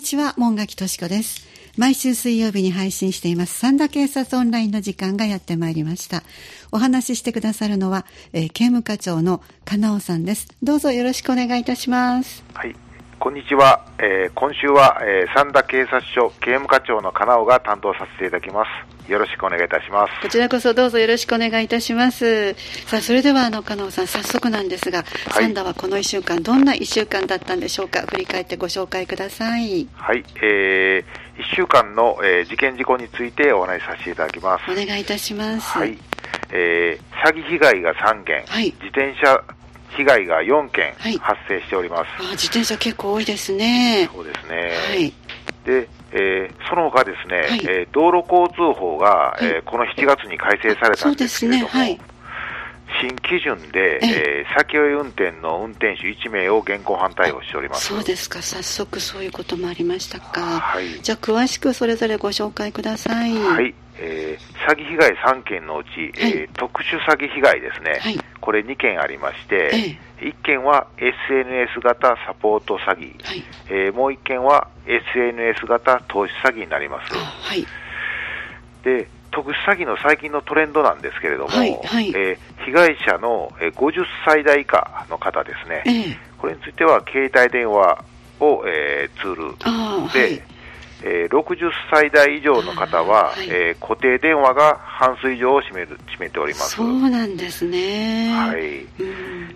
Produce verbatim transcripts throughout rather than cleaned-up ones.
ちは、門垣敏子です。毎週水曜日に配信しています三田警察オンラインの時間がやってまいりました。お話ししてくださるのは、えー、警務課長の金尾さんです。どうぞよろしくお願いいたします。 はい、こんにちは。えー、今週は、えー、三田警察署警務課長の金尾が担当させていただきます。よろしくお願いいたします。 こちらこそどうぞよろしくお願いいたします。さあ、それではあの金尾さん、早速なんですが、はい、三田はこのいっしゅうかんどんないっしゅうかんだったんでしょうか。振り返ってご紹介ください。 はい、えー、いっしゅうかんの、えー、事件事故についてお話しさせていただきます。 お願いいたします。 はい、えー、詐欺被害がさんけん、 はい、 自転車被害がよんけん発生しております。 はい、あ、自転車結構多いですね。 そうですね。 はい、で、 えー、その他ですね、はい、えー、道路交通法が、はい、えー、このしちがつに改正されたんですけれども、そうですね、はい、新基準で、えー、酒酔い運転の運転手いちめいを現行犯逮捕しております。 そうですか。早速そういうこともありましたか。 はい、じゃあ詳しくそれぞれご紹介ください。 はい、えー、詐欺被害さんけんのうち、はい、えー、特殊詐欺被害ですね、はい、これにけんありまして、えー、いっけんは エスエヌエス 型サポート詐欺、はい、えー、もういっけんは エスエヌエス 型投資詐欺になります。はい、で、特殊詐欺の最近のトレンドなんですけれども、はいはい、えー、被害者のごじゅっさいだい以下の方ですね、えー、これについては携帯電話を、えー、ツールで、はい、えー、ろくじゅっさいだい以上の方は、はい、えー、固定電話が半数以上を占める、占めております。 そうなんですね。 はい。うん、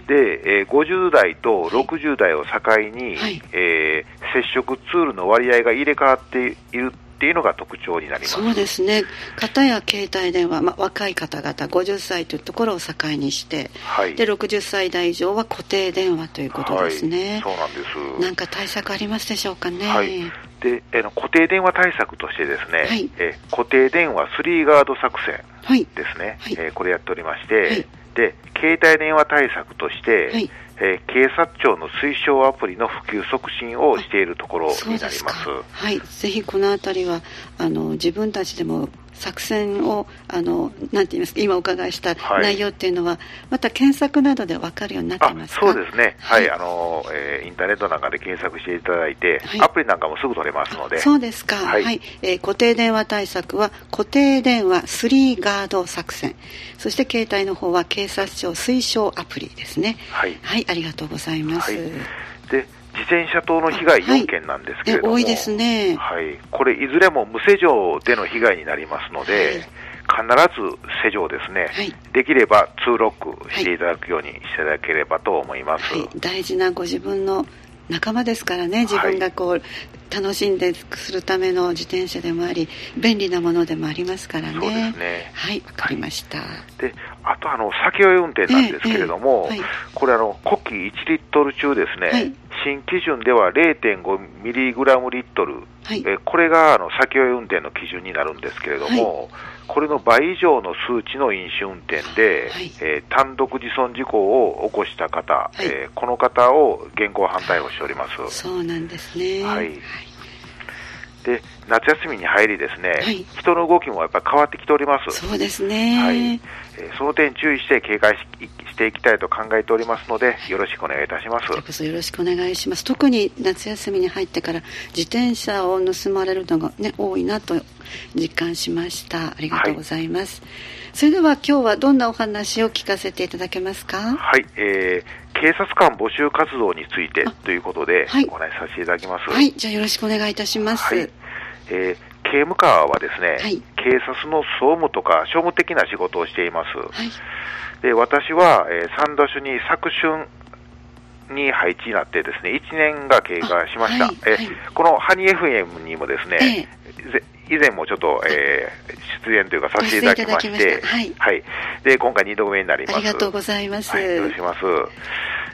で、えー、ごじゅうだいとろくじゅうだいを境に、はい、えー、接触ツールの割合が入れ替わっているっていうのが特徴になります。 そうですね。方や携帯電話、まあ、若い方々ごじゅっさいというところを境にして、はい、でろくじゅっさいだい以上は固定電話ということですね。 はい、そうなんです。 なんか対策ありますでしょうかね。 はい、で、えの固定電話対策としてですね、はい、え固定電話スリーガード作戦ですね、はい、えー、これやっておりまして、はい、で携帯電話対策として、はい、えー、警察庁の推奨アプリの普及促進をしているところになります。 はい、ぜひこのあたりはあの自分たちでも作戦をあのなんて言いますか、今お伺いした内容っていうのは、はい、また検索などで分かるようになってますか。 あ、そうですね、はい、はい、あのえー、インターネットなんかで検索していただいて、はい、アプリなんかもすぐ取れますので。 そうですか。はい、はい、えー、固定電話対策は固定電話スリーガード作戦、そして携帯の方は警察庁推奨アプリですね。はい、はい、ありがとうございます。はい、 で自転車等の被害よんけんなんですけれども、 はい、多いですね。 はい、これいずれも無施錠での被害になりますので、はい、必ず施錠ですね、はい、できればツーロックしていただくようにしていただければと思います。 はい、大事なご自分の仲間ですからね、自分がこう、はい、楽しんでするための自転車でもあり便利なものでもありますからね。 そうですね。 はい、わかりました。はい、 であとあの酒酔い運転なんですけれども、えーえーはい、これあの呼気いちリットル中ですね、はい、新基準では れいてんごミリグラムリットル、はい、えこれがあの酒酔い運転の基準になるんですけれども、はい、これの倍以上の数値の飲酒運転で、はい、えー、単独自損事故を起こした方、はい、えー、この方を現行犯逮捕しております。 そうなんですね。 はい、はい、で夏休みに入りですね、はい、人の動きもやっぱり変わってきております。 そうですね。 はい、えー、その点注意して警戒 し, していきたいと考えておりますので、よろしくお願いいたします。 こそよろしくお願いします。特に夏休みに入ってから自転車を盗まれるのが、ね、多いなと実感しました。ありがとうございます。はい、それでは今日はどんなお話を聞かせていただけますか。 はい、えー、警察官募集活動についてということで、はい、お話しさせていただきます。 はい、じゃあよろしくお願いいたします。はい、 えー、刑務課はですね、はい、警察の総務とか庶務的な仕事をしています。はい、で私は、えー、三田署に昨春に配置になってですねいちねんが経過しました。はい、えーはい、このハニー エフエム にもですね、えー、以前もちょっと、えー、出演というかさせていただきまして、はいはい、で今回にどめになります。 ありがとうございます。 はい、よろしくお願いします。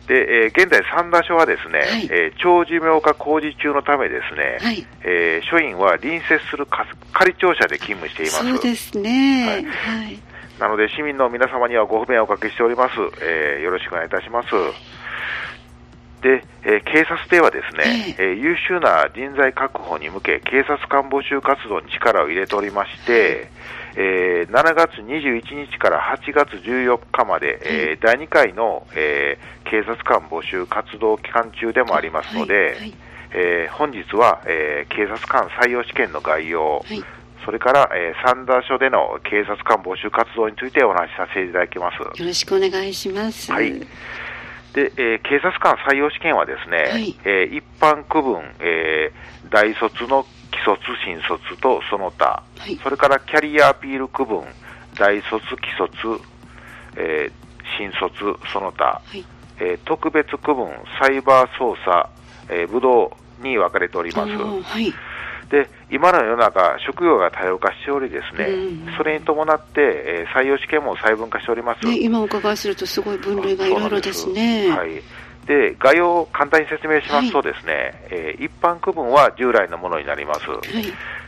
で、えー、現在三田署はですね、はい、えー、長寿命化工事中のためですね、はい、えー、署員は隣接する仮庁舎で勤務しています。 そうですね。はいはい、 なので市民の皆様にはご不便をおかけしております。えー、よろしくお願いいたします。で、えー、警察ではですね、えーえー、優秀な人材確保に向け警察官募集活動に力を入れておりまして、えー、しちがつにじゅういちにちからはちがつじゅうよっかまで、えー、だいにかいの、えー、警察官募集活動期間中でもありますので、はいはい、 えー、本日は、えー、警察官採用試験の概要、はい、それから、えー、三田署での警察官募集活動についてお話しさせていただきます。よろしくお願いします。 はい。で、えー、警察官採用試験はですね、はい、えー、一般区分、えー、大卒の既卒、新卒とその他、はい、それからキャリアアピール区分、大卒、既卒、えー、新卒、その他、はい、えー、特別区分、サイバー捜査、えー、武道に分かれております。はい、で、今の世の中、職業が多様化しておりですね、うん、それに伴って、えー、採用試験も細分化しております。 ね、今お伺いするとすごい分類がいろいろですね。 はい。で、概要を簡単に説明しますとですね、はい、えー、一般区分は従来のものになります。はい、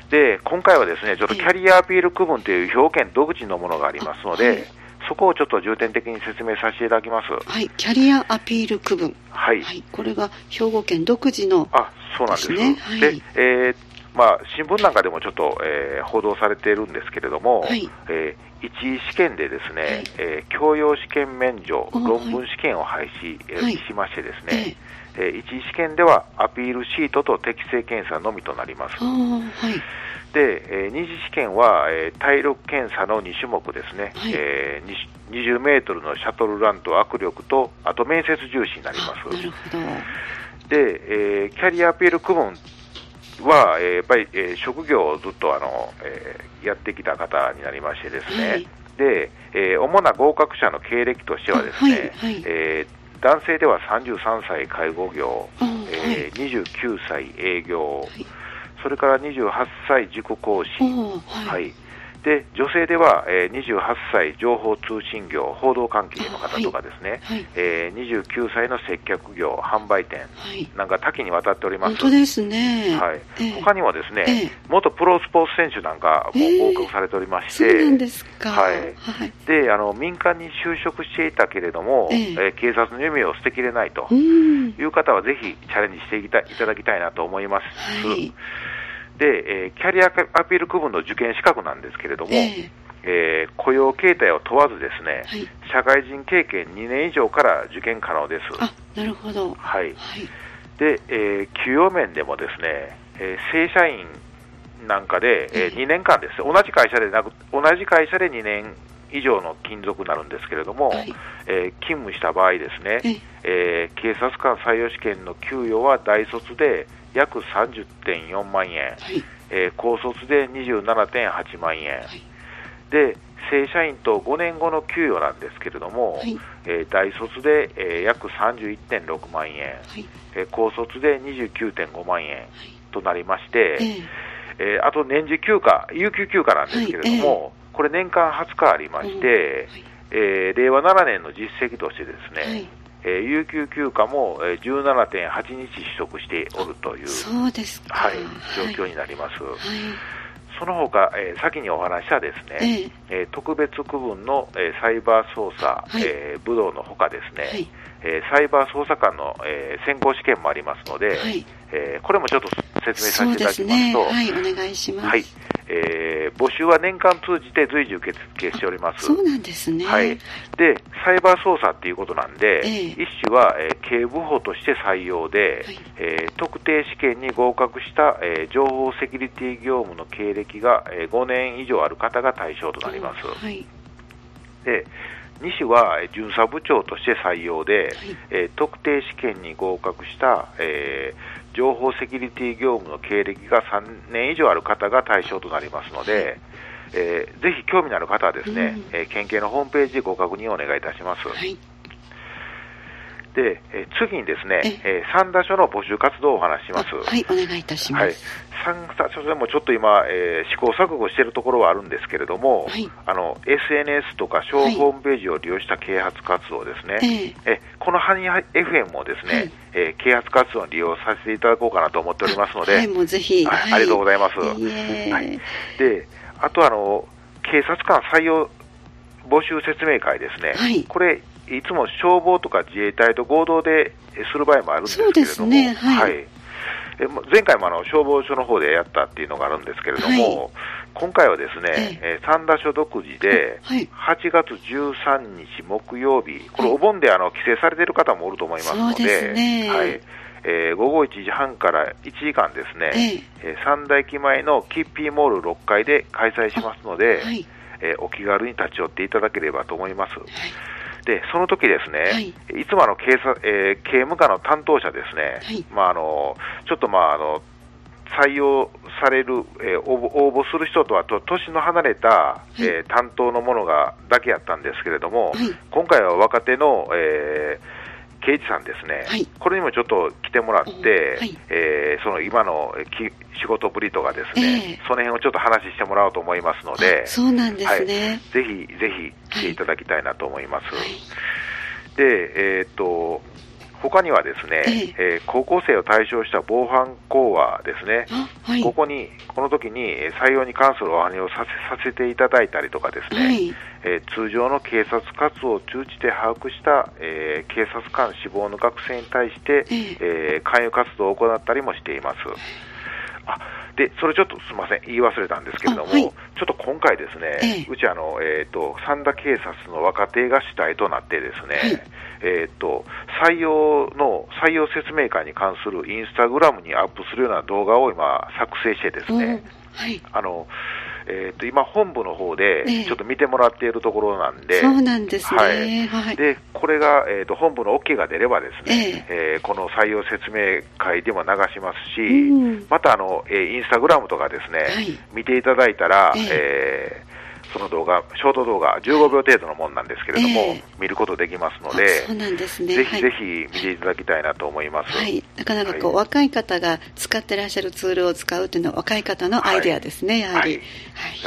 で、今回はですね、ちょっとキャリアアピール区分という表現独自のものがありますので、はい、そこをちょっと重点的に説明させていただきます。 はい、キャリアアピール区分。 はい。 はい、これが兵庫県独自の、 あ、そうなんですね。はい、で、えー、まあ、新聞なんかでもちょっと、えー、報道されているんですけれども、はい、えー、一次試験でですね、はい、えー、教養試験免除、論文試験を廃止、はい、しましてですね、はい、えー、一次試験ではアピールシートと適性検査のみとなります。はい、で、えー、二次試験は、えー、体力検査のに種目ですね、はい、えー、にじゅうメートルのシャトルランと握力と、あと面接重視になります。 なるほど。 で、えー、キャリアアピール区分は、えー、やっぱり、えー、職業をずっとあの、えー、やってきた方になりましてですね、はい、で、えー、主な合格者の経歴としてはですね、はいはい、えー、男性ではさんじゅうさんさい介護業、えー、にじゅうきゅうさい営業、はい、それからにじゅうはっさい塾講師、はいはい、で女性では、えー、にじゅうはっさい情報通信業、報道関係の方とかですね、はいはい、えー、にじゅうきゅうさいの接客業、販売店、はい、なんか多岐にわたっております。 本当ですね。 はい、えー、他にもですね、えー、元プロスポーツ選手なんかも合格されておりまして、 えー、そうなんですか。 はい、はい、であの民間に就職していたけれども、えーえー、警察の夢を捨てきれないという方はぜひチャレンジしていただきたいなと思います。はい、で、えー、キャリアアピール区分の受験資格なんですけれども、えーえー、雇用形態を問わずですね、はい、社会人経験にねん以上から受験可能です。 あ、なるほど。 はい。はい、で、えー、給与面でもですね、えー、正社員なんかで、えー、にねんかんです。同じ会社でなく、同じ会社でにねん以上の勤続になるんですけれども、はい、えー、勤務した場合ですね、えー、警察官採用試験の給与は大卒で約 さんじゅってんよんまんえん、はい、えー、高卒で にじゅうななてんはちまんえん、はい、で正社員とごねんごの給与なんですけれども、はい、えー、大卒で、えー、約 さんじゅういってんろくまんえん、はい、えー、高卒で にじゅうきゅうてんごまんえん、はい、となりまして、えーえー、あと年次休暇、有給休暇なんですけれども、はい、えー、これ年間はつかありまして、はい、えー、れいわななねんの実績としてですね、はい、えー、有給休暇も じゅうななてんはちにち取得しておるという、 そうですか、 はい、状況になります。はいはい、その他、えー、先にお話したですね、えーえー、特別区分の、えー、サイバー捜査、はい、えー、武道のほかですね、はい、えー、サイバー捜査官の、えー、選考試験もありますので、はい、えー、これもちょっと説明させていただきますと、 そうですね、はい、お願いします。 はい、えー、募集は年間通じて随時受付しております。 そうなんですね。 はい。で、サイバー捜査っていうことなんで、えー、一種は、えー、警部補として採用で、はい、えー、特定試験に合格した、えー、情報セキュリティ業務の経歴が、えー、ごねん以上ある方が対象となります。はい、で、二種は巡査部長として採用で、はい、えー、特定試験に合格した、えー情報セキュリティ業務の経歴がさんねん以上ある方が対象となりますので、えー、ぜひ興味のある方はですね、うん、えー、県警のホームページでご確認をお願いいたします。はい、で、えー、次にですね、えー、三田署の募集活動をお話しします。 はい、お願いいたします。はい、 三田署でもちょっと今、えー、試行錯誤しているところはあるんですけれども、はい、あの エスエヌエス とか小ホームページを利用した啓発活動ですね、はい、えこのハニー エフエム もですね、はい、えー、啓発活動に利用させていただこうかなと思っておりますので、 はい、もうぜひ、 はい、ありがとうございます。はい、で、あとあの警察官採用募集説明会ですね、はい、これいつも消防とか自衛隊と合同でする場合もあるんですけれども、そうですね、はいはい、え前回もあの消防署の方でやったっていうのがあるんですけれども、はい、今回はですね、えー、三田署独自ではちがつじゅうさんにち木曜日、これお盆であの帰省されている方もおると思いますので、そうですね、はい、 えー、午後いちじはんからいちじかんですね、えー、三田駅前のキッピーモールろっかいで開催しますので、はい、えー、お気軽に立ち寄っていただければと思います。はい、でその時ですね、はい、いつもあの警察、えー、刑務課の担当者ですね、はい、まあ、あのちょっとまああの採用される、えー、応募、応募する人とはと年の離れた、はい、えー、担当のものがだけやったんですけれども、はい、今回は若手の、えー、刑事さんですね、はい、これにもちょっと来てもらって、はい、えー、その今のき仕事ぶりとかですね、えー、その辺をちょっと話してもらおうと思いますので、 そうなんですね、 はい、ぜひぜひ来ていただきたいなと思います。はい、で、えーっと他にはですね、えええー、高校生を対象した防犯講話ですね、はい、ここにこの時に採用に関するお話をさせ、させていただいたりとかですね、はい、えー、通常の警察活動を通じて把握した、えー、警察官志望の学生に対して、えええー、勧誘活動を行ったりもしています。あでそれちょっとすみません言い忘れたんですけれども、はい、ちょっと今回ですね、ええ、うちあの、えーと、三田警察の若手が主体となってですね、はい、えーと、採用の採用説明会に関するインスタグラムにアップするような動画を今作成してですね、はい、あのえー、と今本部の方でちょっと見てもらっているところなんで、 ええ、そうなんですね、 はいはい、 でこれが、えー、と本部の OK が出ればですね、えええー、この採用説明会でも流しますし、うん、またあの、えー、インスタグラムとかですね、はい、見ていただいたら、えええーその動画、ショート動画じゅうごびょう程度のものなんですけれども、えー、見ることできますので、 そうなんですね、 ぜひぜひ見ていただきたいなと思います。 はい、なかなかこう、はい、若い方が使ってらっしゃるツールを使うというのは若い方のアイデアですね、はい、やはり、はいはい、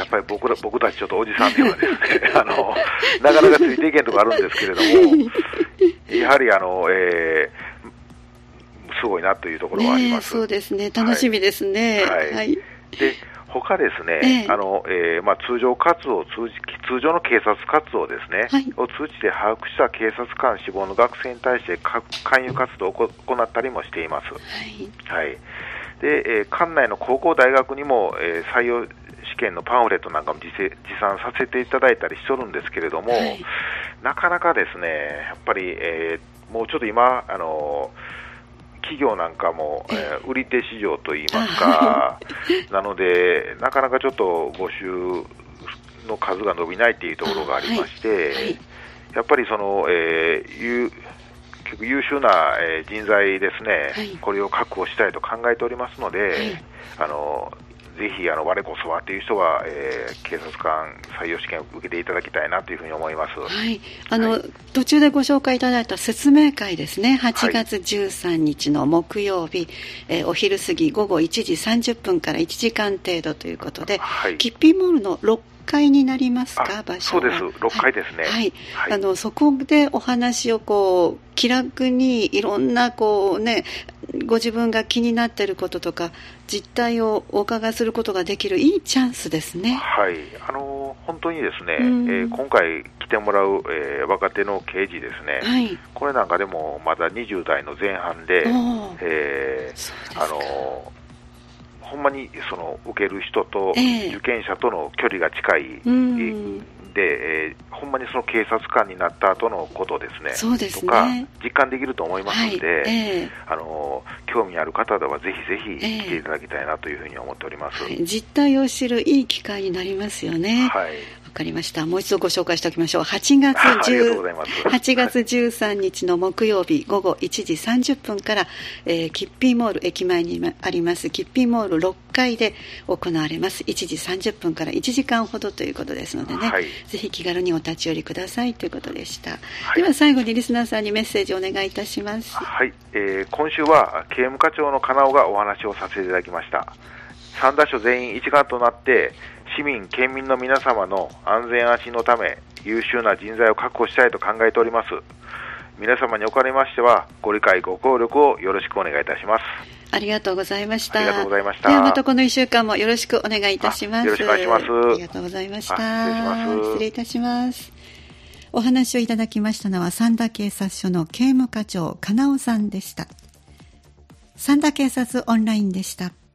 やっぱり 僕ら、僕たちちょっとおじさんではですねあのなかなかついていけんとこあるんですけれどもやはりあの、えー、すごいなというところはあります。 ね、そうですね、楽しみですね。はい、はい、 で他ですね、えーあのえーまあ、通常活動を通じ通常の警察活動ですね、はい、を通じて把握した警察官志望の学生に対して勧誘活動を行ったりもしています。はいはい、で、えー、管内の高校大学にも、えー、採用試験のパンフレットなんかも 持, 持参させていただいたりしとるんですけれども、はい、なかなかですねやっぱり、えー、もうちょっと今あのー企業なんかも、えー、売り手市場といいますかなのでなかなかちょっと募集の数が伸びないというところがありまして、はいはい、やっぱりその、えー、優, 結構優秀な、えー、人材ですね、はい、これを確保したいと考えておりますので、はい、あのぜひあの我こそはという人は、えー、警察官採用試験を受けていただきたいなというふうに思います。 はい、あの、はい、途中でご紹介いただいた説明会ですね、はちがつじゅうさんにちの木曜日、はい、えー、お昼過ぎ午後いちじさんじゅっぷんからいちじかん程度ということで、はい、キッピーモールのろっかいになりますか、場所は。 そうです、ろっかいですね。 はいはいはい、あのそこでお話をこう気楽にいろんなこう、ね、ご自分が気になっていることとか実態をお伺いすることができるいいチャンスですね。 はい、あの本当にですね、えー、今回来てもらう、えー、若手の刑事ですね、はい、これなんかでもまだにじゅうだいの前半で、えー、あのほんまにその受ける人と受験者との距離が近い、えー、で、えー、ほんまにその警察官になった後のことですね、 そうですね、 とか実感できると思いますので、はい、えー、あの興味ある方ではぜひぜひ来ていただきたいなというふうに思っております。 えーはい、実態を知るいい機会になりますよね。はい、わかりました。もう一度ご紹介しておきましょう。はちがつじゅうさんにちの木曜日午後いちじさんじゅっぷんから、えー、キッピーモール駅前にありますキッピーモールろっかいで行われます。いちじさんじゅっぷんからいちじかんほどということですのでね、はい、ぜひ気軽にお立ち寄りくださいということでした。はい、では最後にリスナーさんにメッセージをお願いいたします。 はい、えー、今週は刑務課長の金尾がお話をさせていただきました。三田署全員一丸となって市民県民の皆様の安全安心のため優秀な人材を確保したいと考えております。皆様におかれましてはご理解ご協力をよろしくお願いいたします。 ありがとうございました。 ありがとうございました。 ではまたこのいっしゅうかんもよろしくお願いいたします。 よろしくお願いします。 ありがとうございました。 失礼します。 失礼いたします。お話をいただきましたのは三田警察署の警務課長金尾さんでした。三田警察オンラインでした。